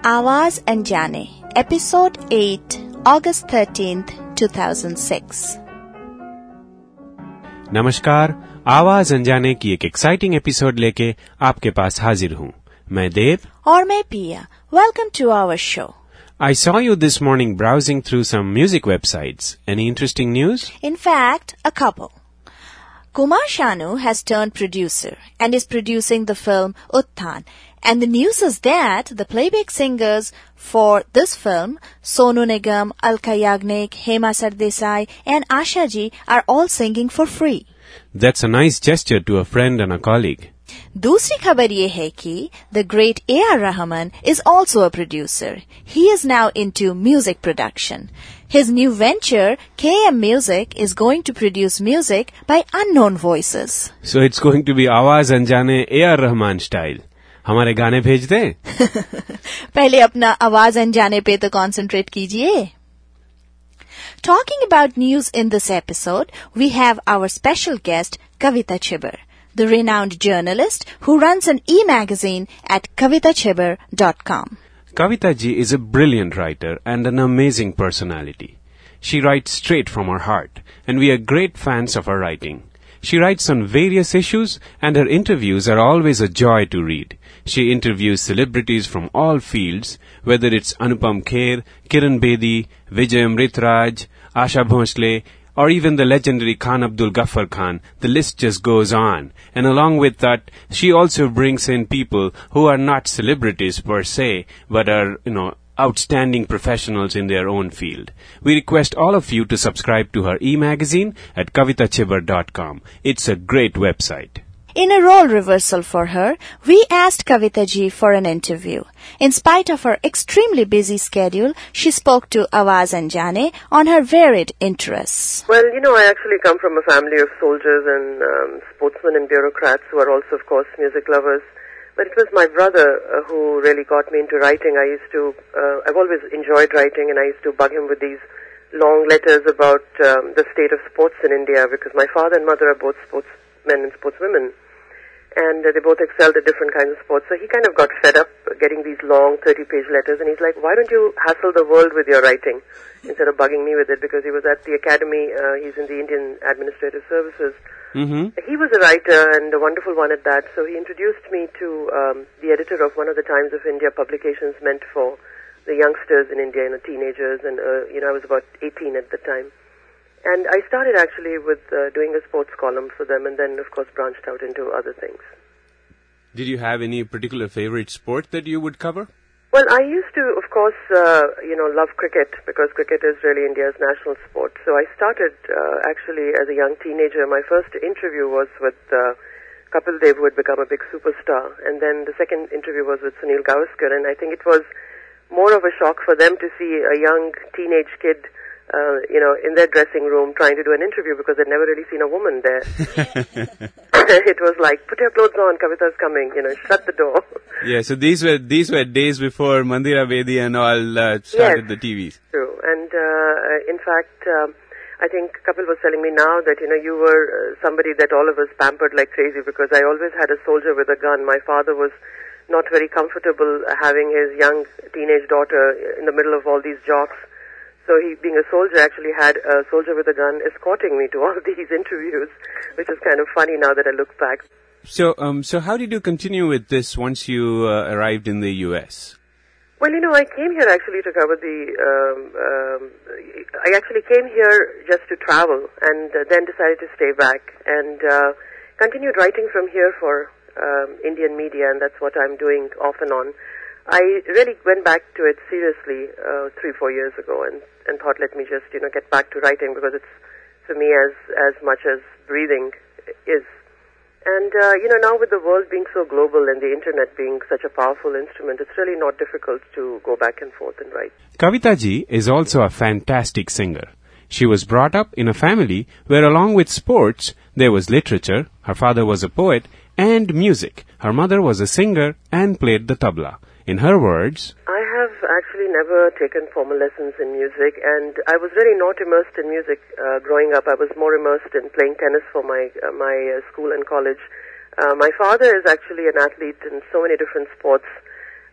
Awaaz Anjane, Episode 8, August 13th, 2006. नमस्कार, आवाज अनजाने की एक एक्साइटिंग एपिसोड लेके आपके पास हाजिर हूँ। मैं देव और मैं पिया. Welcome to our show. I saw you this morning browsing through some music websites. Any interesting news? In fact, a couple. Kumar Sanu has turned producer and is producing the film Utthan. And the news is that the playback singers for this film, Sonu Nigam, Alka Yagnik, Hema Sardesai and Asha Ji are all singing for free. That's a nice gesture to a friend and a colleague. दूसरी खबर ये है कि the great A.R. Rahman is also a producer. He is now into music production. His new venture, KM Music, is going to produce music by unknown voices. So it's going to be आवाज अनजाने A.R. Rahman style. हमारे गाने भेज दें? पहले अपना आवाज अनजाने पे तो concentrate कीजिए. Talking about news in this episode, we have our special guest, Kavita Chhibber, the renowned journalist who runs an e-magazine at kavitachhibber.com. Kavita ji is a brilliant writer and an amazing personality. She writes straight from her heart, and we are great fans of her writing. She writes on various issues, and her interviews are always a joy to read. She interviews celebrities from all fields, whether it's Anupam Kher, Kiran Bedi, Vijay Amritraj, Asha Bhosle, or even the legendary Khan Abdul Ghaffar Khan. The list just goes on. And along with that, she also brings in people who are not celebrities per se, but are, outstanding professionals in their own field. We request all of you to subscribe to her e-magazine at kavitachhibber.com. It's a great website. In a role reversal for her, we asked Kavita ji for an interview. In spite of her extremely busy schedule, she spoke to Awaaz Anjane on her varied interests. Well, I actually come from a family of soldiers and sportsmen and bureaucrats who are also, of course, music lovers. But it was my brother who really got me into writing. I've always enjoyed writing, and I used to bug him with these long letters about the state of sports in India, because my father and mother are both sportsmen and sportswomen, and they both excelled at different kinds of sports. So he kind of got fed up getting these long 30-page letters, and he's like, why don't you hassle the world with your writing instead of bugging me with it? Because he was at the academy, he's in the Indian Administrative Services. Mm-hmm. He was a writer, and a wonderful one at that, so he introduced me to the editor of one of the Times of India publications meant for the youngsters in India, teenagers, and I was about 18 at the time. And I started actually with doing a sports column for them, and then, of course, branched out into other things. Did you have any particular favorite sport that you would cover? Well, I used to, of course, love cricket, because cricket is really India's national sport. So I started actually as a young teenager. My first interview was with Kapil Dev, who had become a big superstar. And then the second interview was with Sunil Gavaskar. And I think it was more of a shock for them to see a young teenage kid in their dressing room trying to do an interview, because they'd never really seen a woman there. It was like, put your clothes on, Kavita's coming, shut the door. Yeah, so these were days before Mandira Bedi and all started the TVs. True. And in fact, I think Kapil was telling me now that, you were somebody that all of us pampered like crazy, because I always had a soldier with a gun. My father was not very comfortable having his young teenage daughter in the middle of all these jocks. So he, being a soldier, actually had a soldier with a gun escorting me to all these interviews, which is kind of funny now that I look back. So how did you continue with this once you arrived in the U.S.? Well, I came here actually to cover I actually came here just to travel, and then decided to stay back and continued writing from here for Indian media, and that's what I'm doing off and on. I really went back to it seriously 3-4 years ago, and thought, let me just get back to writing, because it's for me as much as breathing is. And now with the world being so global and the internet being such a powerful instrument, it's really not difficult to go back and forth and write. Kavita ji is also a fantastic singer. She was brought up in a family where, along with sports, there was literature, her father was a poet, and music. Her mother was a singer and played the tabla. In her words, I have actually never taken formal lessons in music, and I was really not immersed in music growing up. I was more immersed in playing tennis for my school and college. My father is actually an athlete in so many different sports.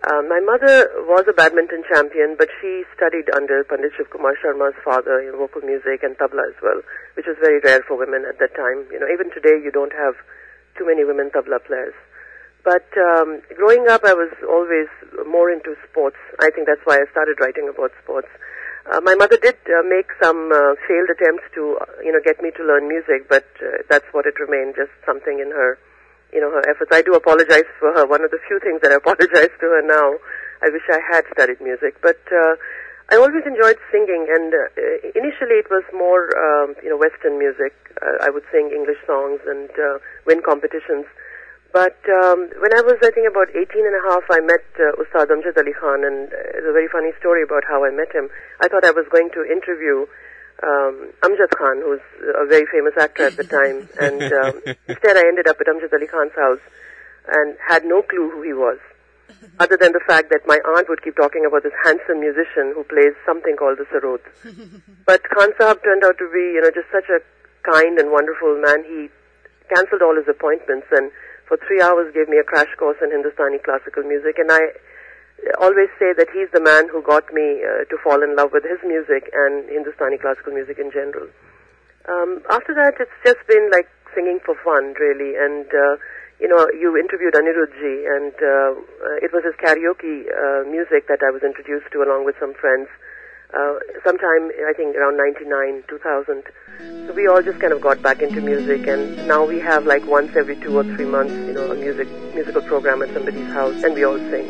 My mother was a badminton champion, but she studied under Pandit Shiv Kumar Sharma's father in vocal music and tabla as well, which was very rare for women at that time. You know, even today you don't have too many women tabla players. But growing up, I was always more into sports. I think that's why I started writing about sports. My mother did make some failed attempts to, get me to learn music, but that's what it remained, just something in her, her efforts. I do apologize for her. One of the few things that I apologize to her now. I wish I had studied music, but I always enjoyed singing, and initially it was more, Western music. I would sing English songs and win competitions. But when I was, I think, about 18 and a half, I met Ustad Amjad Ali Khan, and it's a very funny story about how I met him. I thought I was going to interview Amjad Khan, who's a very famous actor at the time, and instead I ended up at Amjad Ali Khan's house and had no clue who he was, other than the fact that my aunt would keep talking about this handsome musician who plays something called the sarod. But Khan Sahab turned out to be, just such a kind and wonderful man. He cancelled all his appointments and for 3 hours gave me a crash course in Hindustani classical music, and I always say that he's the man who got me to fall in love with his music and Hindustani classical music in general. After that, it's just been like singing for fun, really, and you interviewed Anirudhji, and it was his karaoke music that I was introduced to along with some friends sometime, I think, around 99, 2000. So we all just kind of got back into music, and now we have like once every 2 or 3 months, a musical program at somebody's house, and we all sing.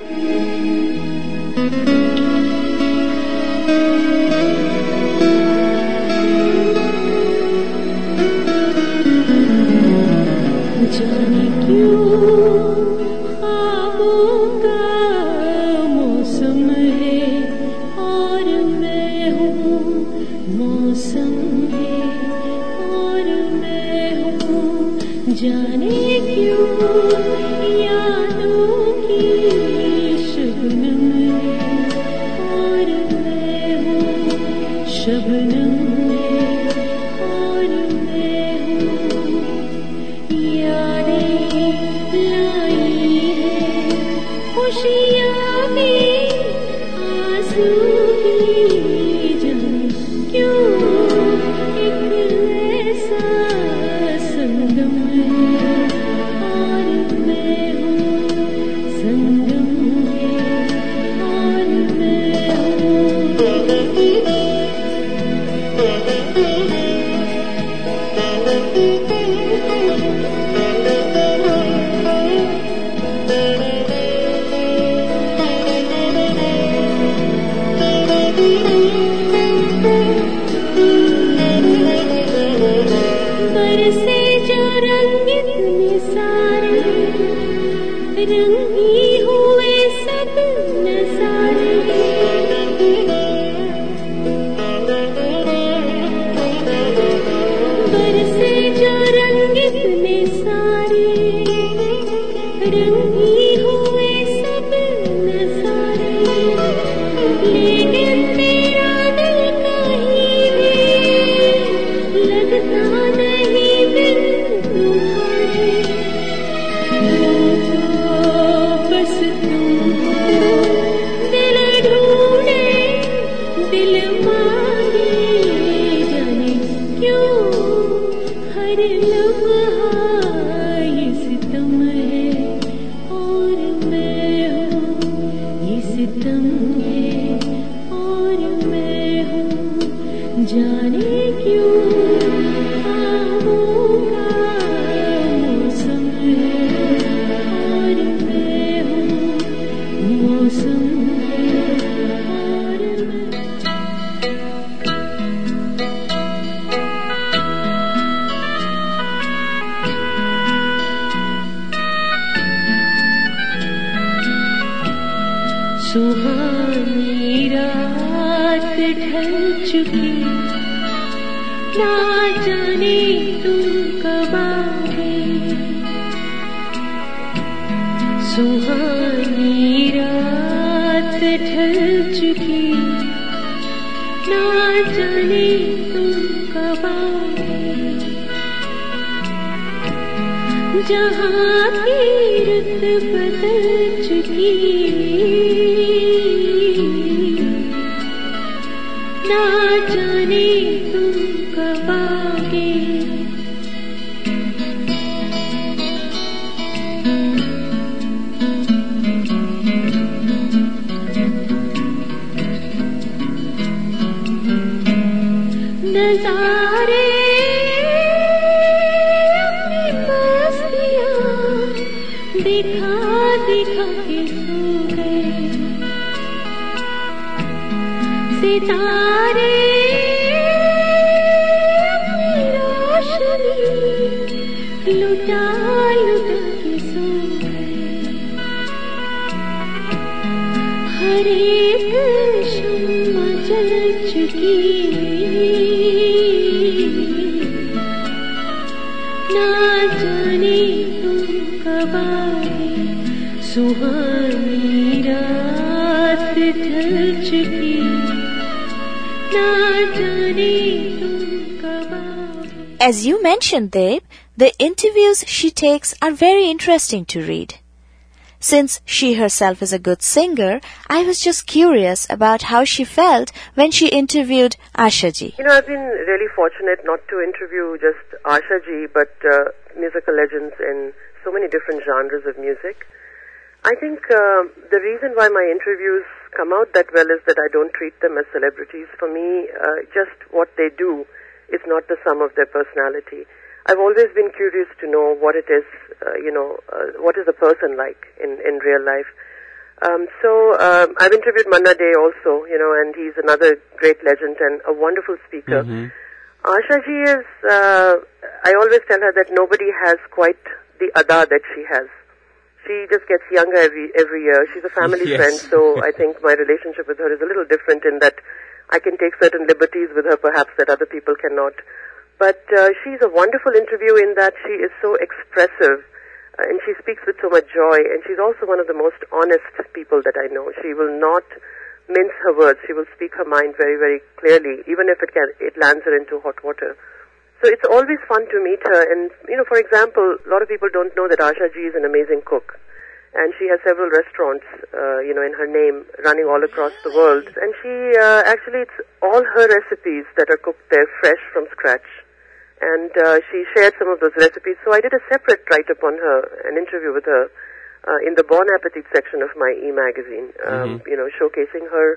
सुहानी रात ढल चुकी, ना जाने तुम कब आओगे। सुहानी रात ढल चुकी, ना जाने तुम कब आओगे। जहाँ की रुत बदल चुकी, चुकी ना जाने तुम कब आओगे नजारे अपनी मस्तियाँ दिखा दिखा के सो गए सितारे अपनी रोशनी लुटा लुटा के सो गए हर एक शम्मा जल चुकी ना जाने तुम कब आओगे सुहानी रात ढल चुकी ना जाने तुम कब आओगे. As you mentioned, Deb, the interviews she takes are very interesting to read. Since she herself is a good singer, I was just curious about how she felt when she interviewed Asha ji. You know, I've been really fortunate not to interview just Asha ji, but musical legends in so many different genres of music. I think the reason why my interviews come out that well is that I don't treat them as celebrities. For me, just what they do is not the sum of their personality. I've always been curious to know what it is, what is the person like in real life. I've interviewed Manna Dey also, and he's another great legend and a wonderful speaker. Mm-hmm. Asha ji is, I always tell her that nobody has quite the ada that she has. She just gets younger every year. She's a family Yes. friend, so I think my relationship with her is a little different in that I can take certain liberties with her perhaps that other people cannot. But she's a wonderful interview in that she is so expressive and she speaks with so much joy, and she's also one of the most honest people that I know. She will not mince her words. She will speak her mind very, very clearly, even if it lands her into hot water. So it's always fun to meet her. And, for example, a lot of people don't know that Asha ji is an amazing cook. And she has several restaurants, in her name, running all across the world. And she, actually, it's all her recipes that are cooked there fresh from scratch. And she shared some of those recipes. So I did a separate write-up on her, an interview with her, in the Bon Appetit section of my e-magazine, showcasing her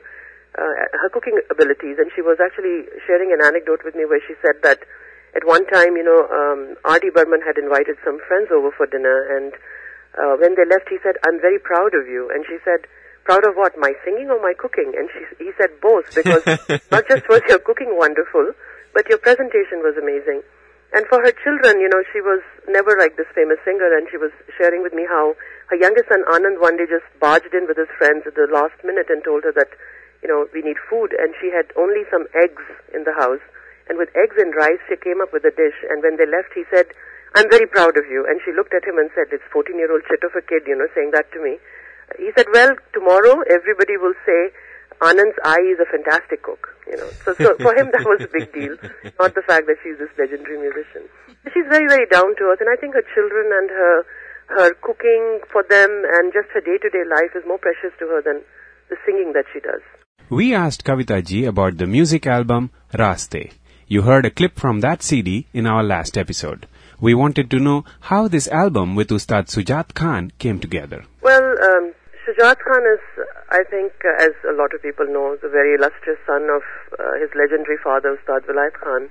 cooking abilities. And she was actually sharing an anecdote with me where she said that at one time, R.D. Burman had invited some friends over for dinner, and when they left, he said, "I'm very proud of you." And she said, "Proud of what, my singing or my cooking?" And he said, "Both, because not just was your cooking wonderful, but your presentation was amazing." And for her children, she was never like this famous singer, and she was sharing with me how her youngest son Anand one day just barged in with his friends at the last minute and told her that, we need food, and she had only some eggs in the house. And with eggs and rice, she came up with a dish, and when they left, he said, "I'm very proud of you." And she looked at him and said, "It's 14-year-old chit of a kid, saying that to me." He said, "Well, tomorrow everybody will say Anand's eye is a fantastic cook." So for him that was a big deal, not the fact that she's this legendary musician. She's very, very down to earth, and I think her children and her cooking for them and just her day-to-day life is more precious to her than the singing that she does. We asked Kavita ji about the music album Raaste. You heard a clip from that CD in our last episode. We wanted to know how this album with Ustad Sujat Khan came together. Well, Sujat Khan is, I think, as a lot of people know, the very illustrious son of his legendary father, Ustad Vilayat Khan.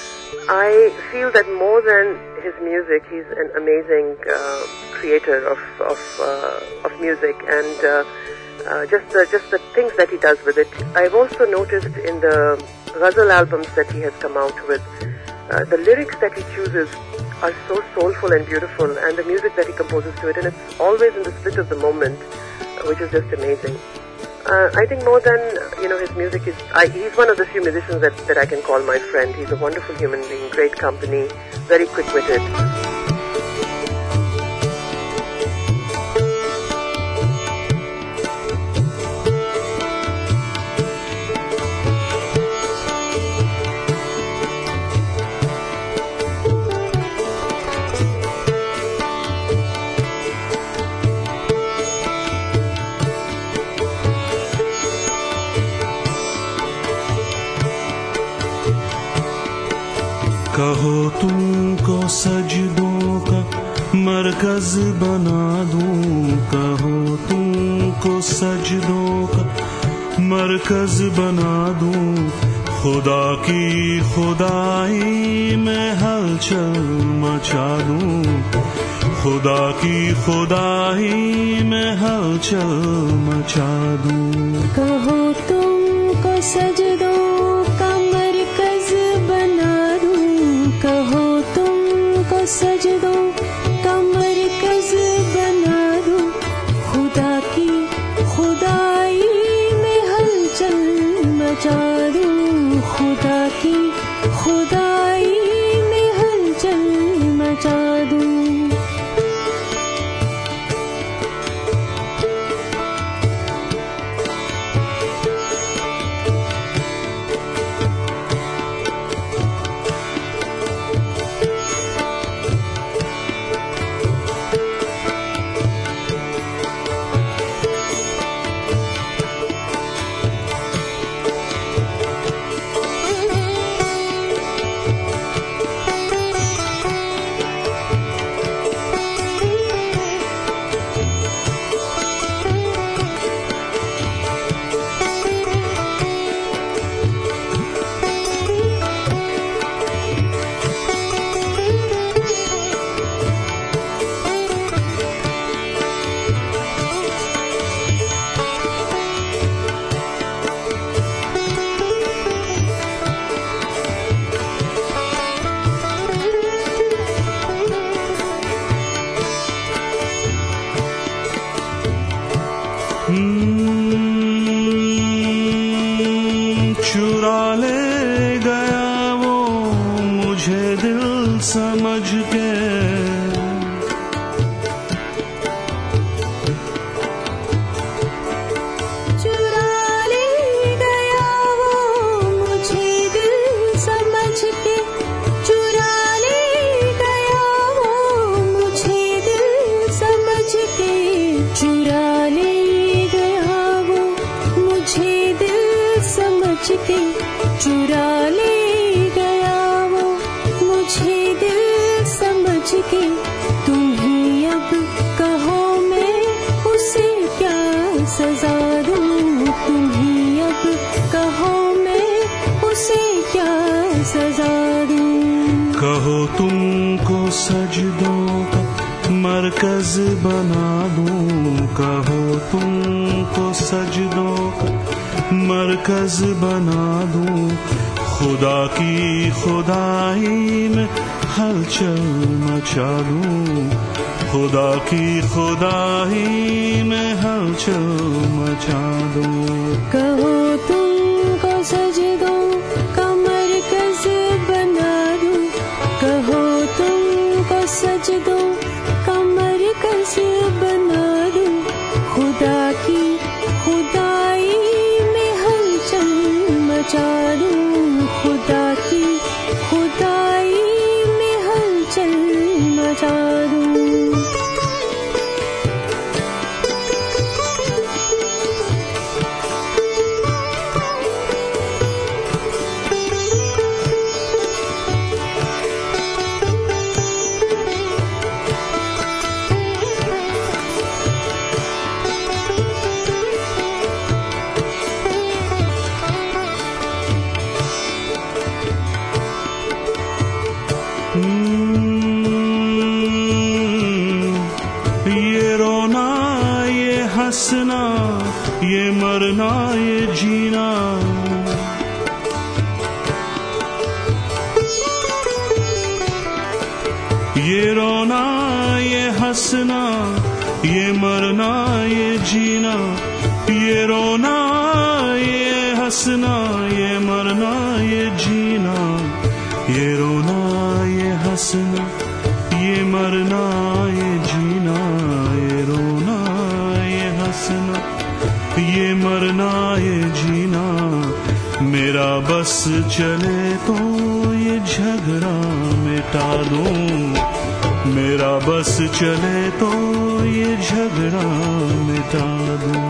I feel that more than his music, he's an amazing creator of music, and just the things that he does with it. I've also noticed in the ghazal albums that he has come out with, the lyrics that he chooses are so soulful and beautiful, and the music that he composes to it, and it's always in the split of the moment, which is just amazing. I think more than, his music, he's one of the few musicians that I can call my friend. He's a wonderful human being, great company, very quick-witted. कहो तुमको सजदों का मरकज बना दूं, कहो तुमको सजदों का मरकज बना दूं, खुदा की खुदाई में हलचल मचा दूं, खुदा की खुदाई में हलचल मचा दूं। कहो तुमको सजदों का मरकज बना दूं, कहो तुमको सजदों का मरकज बना दूं, खुदा की खुदाई में हलचल मचा दूं, खुदा की खुदाई में हलचल मचा दूं। चुरा ले गया वो मुझे दिल समझ के, चुरा ले गया वो मुझे दिल समझ के, चुरा ले गया वो मुझे दिल समझ के, चुरा ले गया वो मुझे दिल समझ के, चुरा ले गया वो मुझे दिल समझ के। तुम्ही अब कहो मैं उसे क्या सजा दूं, तुम्ही अब कहो मैं उसे क्या सजा दूं। कहो तुमको सजदों का मरकज बना दूं, कहो तुमको सजदों का मरकज बना दूं, खुदा की खुदाई में हलचल मचा दूं, खुदा की खुदाई में हलचल मचा दूं। कहो तुमको सजदों का मरकज बना दूं, कहो तुमको सजदों का मरकज बना दूं, खुदा की खुदाई में हलचल मचा दूं, खुदा की खुदाई में हलचल मचा दूं। ये रोना ये हंसना ये मरना ये जीना, ये रोना ये हंसना ये मरना ये जीना, ये रोना ये हंसना ये मरना ये जीना, ये रोना ये हंसना ये मरना ये जीना, ये रोना ये हंसना ये मरना ये जीना। मेरा बस चले तो ये झगड़ा मिटा दूं, मेरा बस चले तो ये झगड़ा मिटा दूं।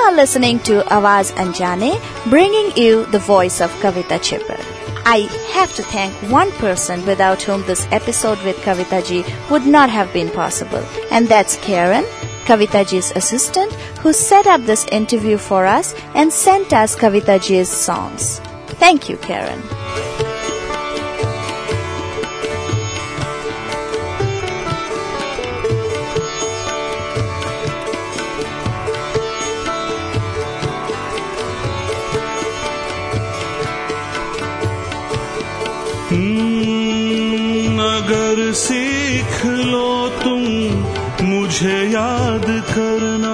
are listening to Awaz Anjane, bringing you the voice of Kavita Chipper. I have to thank one person without whom this episode with Kavita ji would not have been possible, and that's Karen, Kavita ji's assistant, who set up this interview for us and sent us Kavita ji's songs. Thank you, Karen. अगर सीख लो तुम मुझे याद करना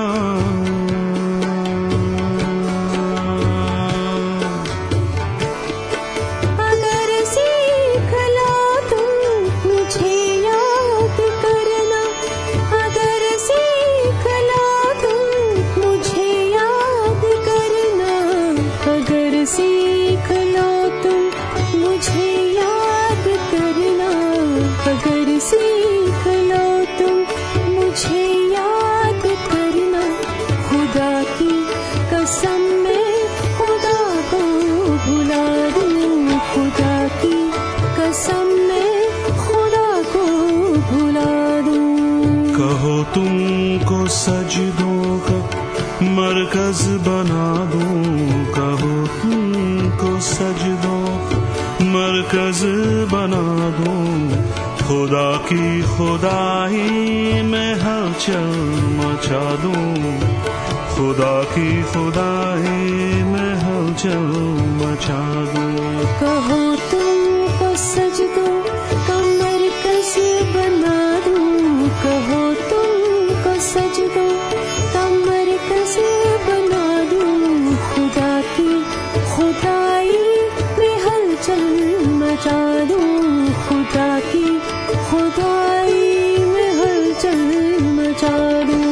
अगर सीख लो तुम मुझे याद करना अगर सीख लो तुम मुझे याद करना अगर सीख लो तुम मुझे याद करना अगर सीख लो तुम मुझे याद करना खुदा की कसम मैं खुदा को भुला दूं खुदा की कसम मैं खुदा को भुला दूं कहो तुमको सजदों का मरकज बना दूं कहो तुमको सजदों का मरकज बना दूं खुदा की खुदाई में हलचल मचा दूं खुदा की खुदाई में हलचल मचा दूं कहो तुमको सजदों का मरकज बना दूं कहो तुमको सजदों का मरकज बना दूं खुदा की खुदाई में हलचल मचा दूं खुदा की खुदाई में हलचल मचा दूं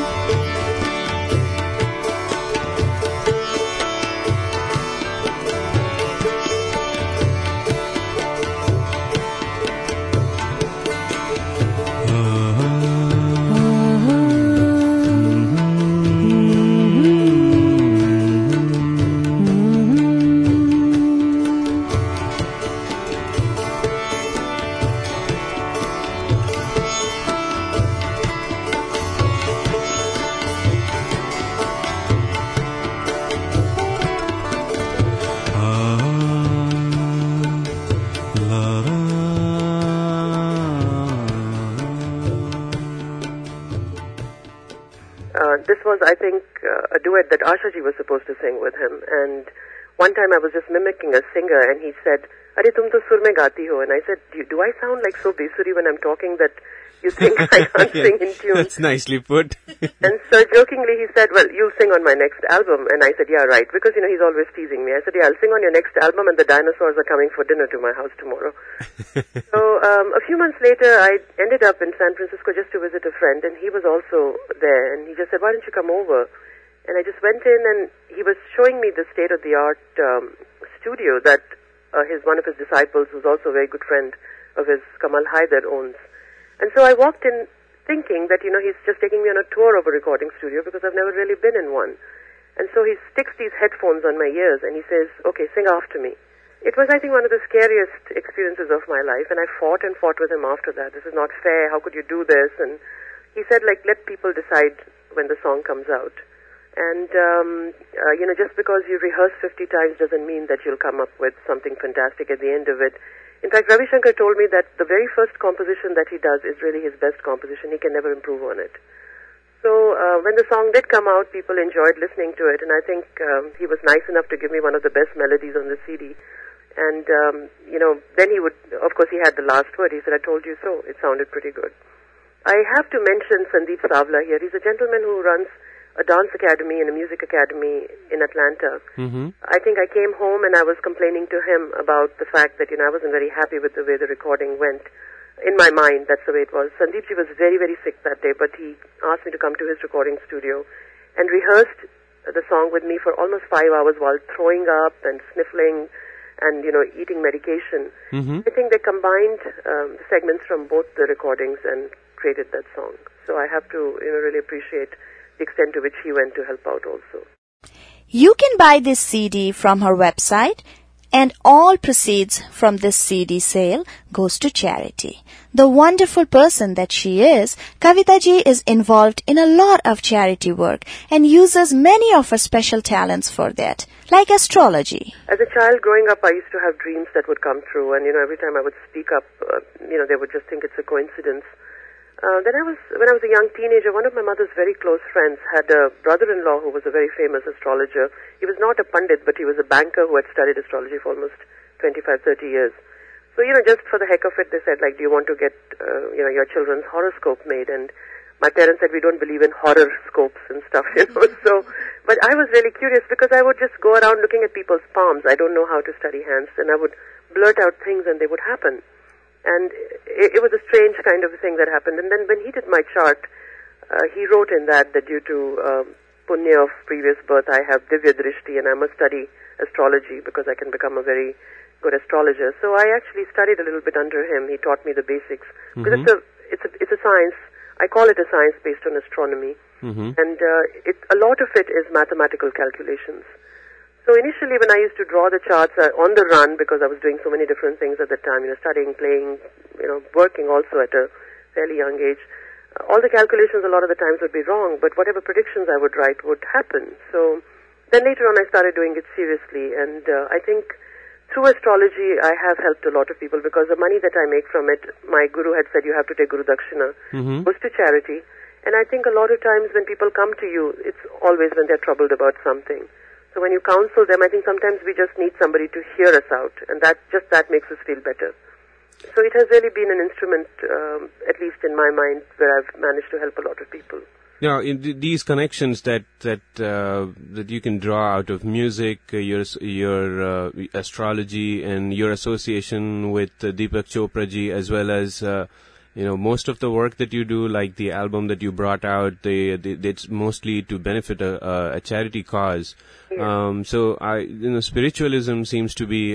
This was, I think, a duet that Asha ji was supposed to sing with him. And one time I was just mimicking a singer, and he said, "Arey, tum to sur mein gaati ho." And I said, "Do I sound like so besuri when I'm talking that you think I can't sing in tune?" That's nicely put. And so jokingly he said, "Well, you'll sing on my next album." And I said, "Yeah, right." Because, he's always teasing me. I said, "Yeah, I'll sing on your next album, and the dinosaurs are coming for dinner to my house tomorrow." So a few months later, I ended up in San Francisco just to visit a friend, and he was also there. And he just said, "Why don't you come over?" And I just went in, and he was showing me the state-of-the-art studio that one of his disciples, who's also a very good friend of his, Kamal Haider, owns. And so I walked in thinking that, he's just taking me on a tour of a recording studio because I've never really been in one. And so he sticks these headphones on my ears and he says, "Okay, sing after me." It was, I think, one of the scariest experiences of my life, and I fought and fought with him after that. "This is not fair. How could you do this?" And he said, let people decide when the song comes out. And, just because you rehearse 50 times doesn't mean that you'll come up with something fantastic at the end of it. In fact, Ravi Shankar told me that the very first composition that he does is really his best composition. He can never improve on it. So when the song did come out, people enjoyed listening to it, and I think he was nice enough to give me one of the best melodies on the CD. And, then he would, of course, he had the last word. He said, "I told you so." It sounded pretty good. I have to mention Sandeep Savla here. He's a gentleman who runs a dance academy and a music academy in Atlanta. Mm-hmm. I think I came home and I was complaining to him about the fact that, I wasn't very happy with the way the recording went. In my mind, that's the way it was. Sandeep ji was very, very sick that day, but he asked me to come to his recording studio and rehearsed the song with me for almost 5 hours while throwing up and sniffling and, eating medication. Mm-hmm. I think they combined segments from both the recordings and created that song. So I have to, really appreciate the extent to which he went to help out also. You can buy this CD from her website, and all proceeds from this CD sale goes to charity. The wonderful person that she is, Kavita ji is involved in a lot of charity work and uses many of her special talents for that, like astrology. As a child growing up, I used to have dreams that would come true, and every time I would speak up, they would just think it's a coincidence. When I was a young teenager, one of my mother's very close friends had a brother-in-law who was a very famous astrologer. He was not a pundit, but he was a banker who had studied astrology for almost 25, 30 years. So, just for the heck of it, they said, do you want to get, your children's horoscope made? And my parents said, we don't believe in horoscopes and stuff, So, but I was really curious because I would just go around looking at people's palms. I don't know how to study hands, and I would blurt out things and they would happen. And it was a strange kind of thing that happened. And then when he did my chart, he wrote in that due to punya of previous birth, I have divya drishti and I must study astrology because I can become a very good astrologer. So I actually studied a little bit under him. He taught me the basics. Because it's a science. I call it a science based on astronomy. And a lot of it is mathematical calculations. So initially when I used to draw the charts on the run, because I was doing so many different things at the time, studying, playing, working also at a fairly young age, all the calculations a lot of the times would be wrong, but whatever predictions I would write would happen. So then later on I started doing it seriously, and I think through astrology I have helped a lot of people because the money that I make from it, my guru had said you have to take Guru Dakshina, goes to charity. And I think a lot of times when people come to you, it's always when they're troubled about something. So when you counsel them, I think sometimes we just need somebody to hear us out, and that makes us feel better. So it has really been an instrument, at least in my mind, where I've managed to help a lot of people. Now, in these connections that you can draw out of music, your astrology, and your association with Deepak Chopra ji, as well as most of the work that you do, like the album that you brought out, it's mostly to benefit a charity cause. Yeah. So spiritualism seems to be,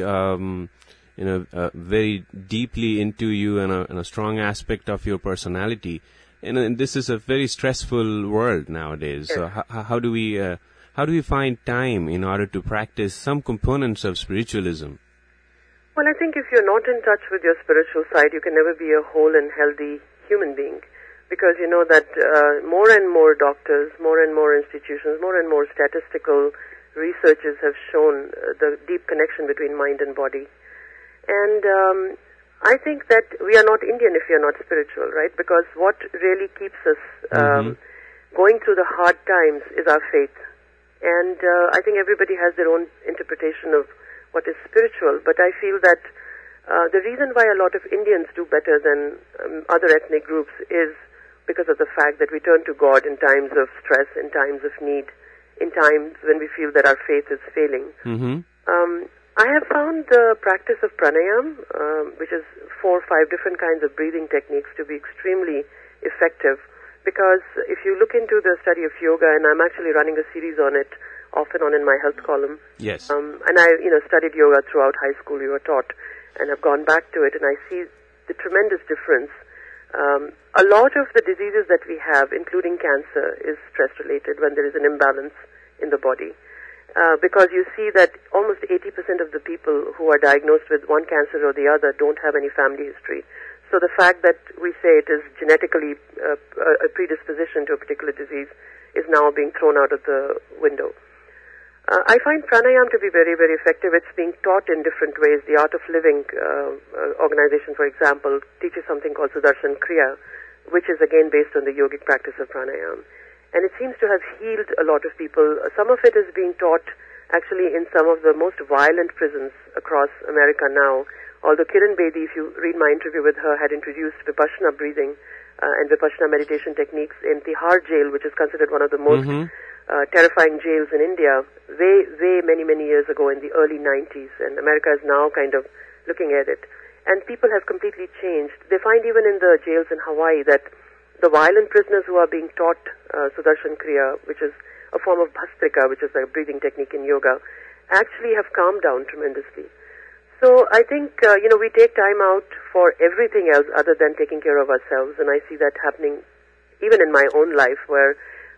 very deeply into you and a strong aspect of your personality. And this is a very stressful world nowadays. Yes. So how do we find time in order to practice some components of spiritualism? Well, I think if you're not in touch with your spiritual side, you can never be a whole and healthy human being. Because you know that more and more doctors, more and more institutions, more and more statistical researches have shown the deep connection between mind and body. And I think that we are not Indian if we are not spiritual, right? Because what really keeps us going through the hard times is our faith. And I think everybody has their own interpretation of what is spiritual, but I feel that the reason why a lot of Indians do better than other ethnic groups is because of the fact that we turn to God in times of stress, in times of need, in times when we feel that our faith is failing. I have found the practice of pranayam, which is 4 or 5 different kinds of breathing techniques, to be extremely effective, because if you look into the study of yoga, and I'm actually running a series on it off and on in my health column. Yes. And I, studied yoga throughout high school, we were taught, and have gone back to it, and I see the tremendous difference. A lot of the diseases that we have, including cancer, is stress-related when there is an imbalance in the body. Because you see that almost 80% of the people who are diagnosed with one cancer or the other don't have any family history. So the fact that we say it is genetically a predisposition to a particular disease is now being thrown out of the window. I find pranayam to be very, very effective. It's being taught in different ways. The Art of Living organization, for example, teaches something called Sudarshan Kriya, which is again based on the yogic practice of pranayam. And it seems to have healed a lot of people. Some of it is being taught actually in some of the most violent prisons across America now. Although Kiran Bedi, if you read my interview with her, had introduced Vipassana breathing and Vipassana meditation techniques in Tihar jail, which is considered one of the most terrifying jails in India, way many years ago in the early 90s, and America is now kind of looking at it. And people have completely changed. They find even in the jails in Hawaii that the violent prisoners who are being taught Sudarshan Kriya, which is a form of Bhastrika, which is a breathing technique in yoga, actually have calmed down tremendously. So I think, we take time out for everything else other than taking care of ourselves, and I see that happening even in my own life, where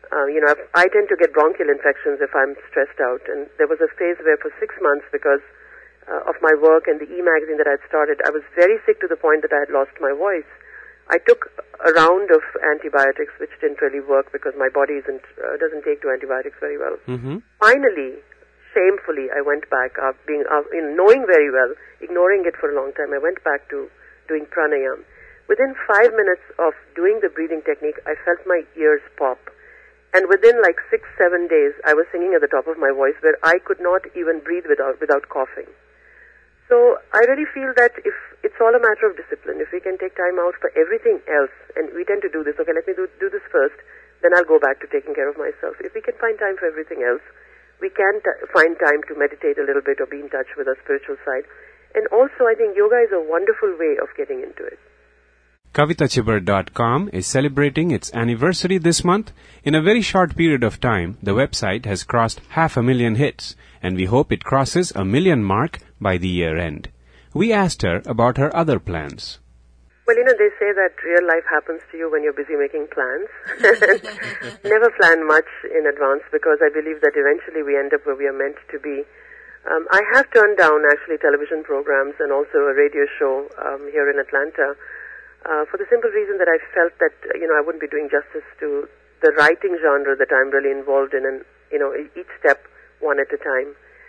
I tend to get bronchial infections if I'm stressed out. And there was a phase where for 6 months, because of my work and the e-magazine that I'd started, I was very sick to the point that I had lost my voice. I took a round of antibiotics, which didn't really work because my body doesn't take to antibiotics very well. Mm-hmm. Finally, shamefully, I went back, knowing very well, ignoring it for a long time, I went back to doing pranayam. Within 5 minutes of doing the breathing technique, I felt my ears pop. And within like 6-7 days, I was singing at the top of my voice where I could not even breathe without coughing. So I really feel that if it's all a matter of discipline, if we can take time out for everything else, and we tend to do this, okay, let me do this first, then I'll go back to taking care of myself. If we can find time for everything else, we can find time to meditate a little bit or be in touch with our spiritual side. And also, I think yoga is a wonderful way of getting into it. KavitaChibber.com is celebrating its anniversary this month. In a very short period of time, the website has crossed 500,000 hits, and we hope it crosses 1 million mark by the year end. We asked her about her other plans. Well, they say that real life happens to you when you're busy making plans. Never plan much in advance, because I believe that eventually we end up where we are meant to be. I have turned down actually television programs and also a radio show here in Atlanta for the simple reason that I felt that I wouldn't be doing justice to the writing genre that I'm really involved in, and each step one at a time.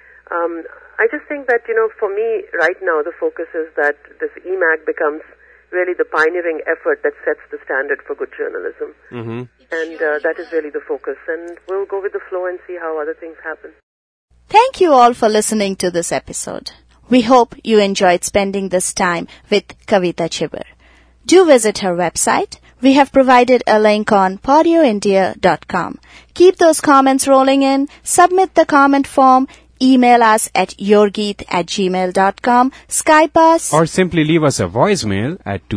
I just think that for me right now the focus is that this EMAG becomes really the pioneering effort that sets the standard for good journalism. Mm-hmm. And that is really the focus. And we'll go with the flow and see how other things happen. Thank you all for listening to this episode. We hope you enjoyed spending this time with Kavita Chibber. Do visit her website. We have provided a link on podioindia.com. Keep those comments rolling in. Submit the comment form. Email us at yourgeet@gmail.com. Skype us. Or simply leave us a voicemail at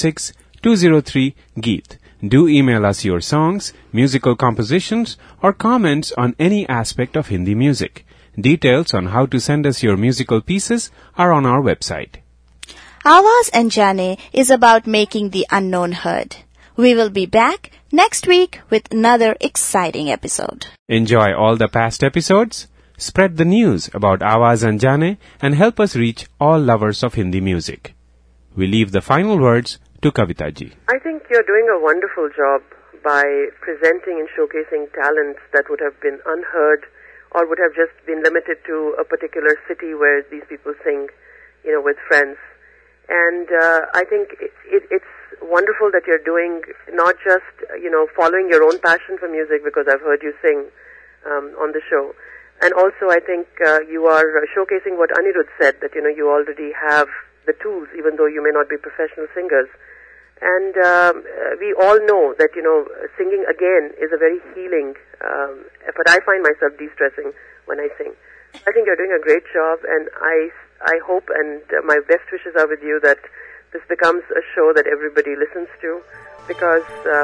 206-203-GEET. Do email us your songs, musical compositions, or comments on any aspect of Hindi music. Details on how to send us your musical pieces are on our website. Awaaz Anjane is about making the unknown heard. We will be back next week with another exciting episode. Enjoy all the past episodes. Spread the news about Awaaz Anjane and help us reach all lovers of Hindi music. We leave the final words to Kavita ji. I think you're doing a wonderful job by presenting and showcasing talents that would have been unheard or would have just been limited to a particular city where these people sing, with friends. And I think it's wonderful that you're doing not just, following your own passion for music, because I've heard you sing on the show. And also I think you are showcasing what Anirudh said, that, you already have the tools, even though you may not be professional singers. And we all know that, singing again is a very healing effort. I find myself de-stressing when I sing. I think you're doing a great job, and I hope, and my best wishes are with you, that this becomes a show that everybody listens to, because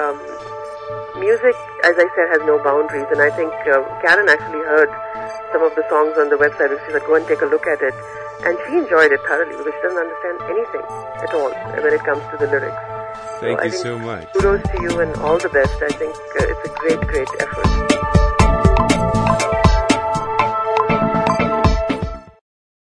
music, as I said, has no boundaries. And I think Karen actually heard some of the songs on the website, and she said, go and take a look at it. And she enjoyed it thoroughly, because she doesn't understand anything at all when it comes to the lyrics. Thank you so much. Kudos to you and all the best. I think it's a great, great effort.